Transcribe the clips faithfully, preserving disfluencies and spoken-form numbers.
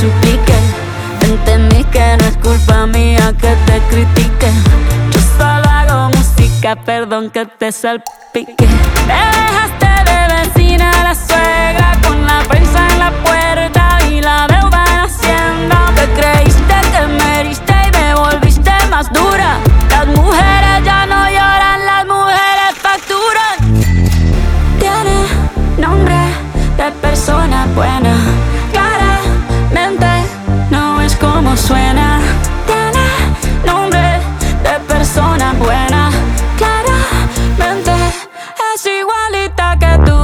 suplique. Entendí que no es culpa mía que te critique. Yo solo hago música, perdón que te salpique. Te dejaste de vecina a la suegra, con la prensa en la puerta y la deuda en Hacienda. Te creíste que me heriste y me volviste más dura. Las mujeres ya no lloran, las mujeres facturan. Tiene nombre de persona buena, claramente no es como suena. Tiene nombre de persona buena, claramente es igualita que tú.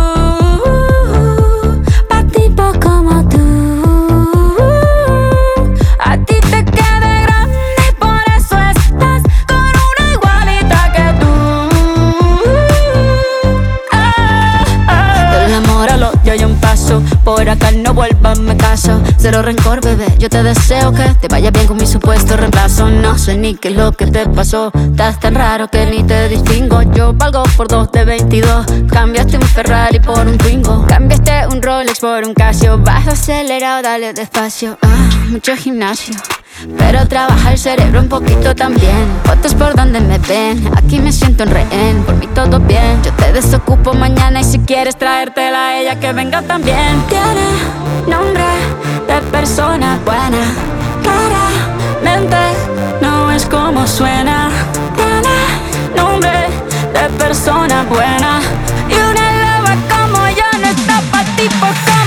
Pa' tipo como tú, a ti te queda grande y por eso estás con una igualita que tú. Ah, ah. Del amor al odio hay un paso, por acá no vuelvas, me caso. Cero rencor, bebé, yo te deseo que te vaya bien con mi supuesto reemplazo. No sé ni qué es lo que te pasó, estás tan raro que ni te distingo. Yo valgo por dos de veintidós, cambiaste un Ferrari por un Twingo. Cambiaste un Rolex por un Casio, bajo acelerado, dale despacio. Ah, mucho gimnasio, pero trabaja el cerebro un poquito también. Fotos por donde me ven, aquí me siento en rehén. Por mí todo bien, yo te desocupo mañana y si quieres traértela a ella que venga también. Tiene nombre de persona buena, claramente no es como suena. Tiene nombre de persona buena y una loba como yo no está pa' tipo.